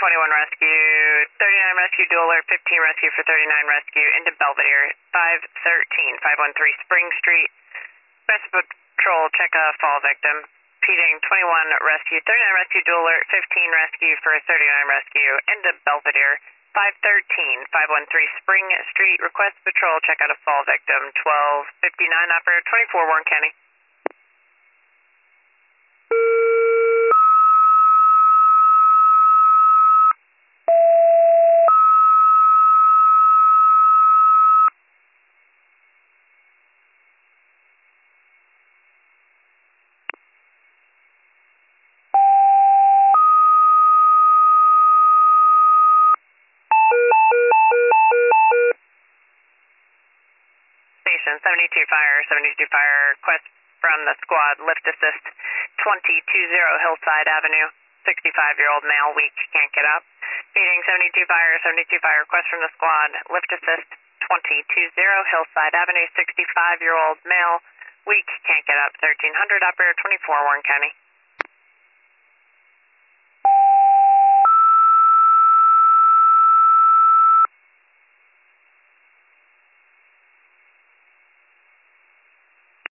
21 rescue, 39 rescue, dual alert, 15 rescue for 39 rescue, into Belvedere, 513, 513 Spring Street. Best patrol, check a fall victim. Repeating, 21 rescue, 39 rescue, dual alert, 15 rescue for 39 rescue, into Belvedere, 513, 513 Spring Street. Request patrol, check out a fall victim, 1259, operator 24, Warren County. Station 72 fire, request from the squad, lift assist, 220 Hillside Avenue, 65-year-old male, weak, can't get up. Meeting 72 fire, request from the squad, lift assist, 220 Hillside Avenue, 65-year-old male, weak, can't get up, 1300, operator 24, Warren County.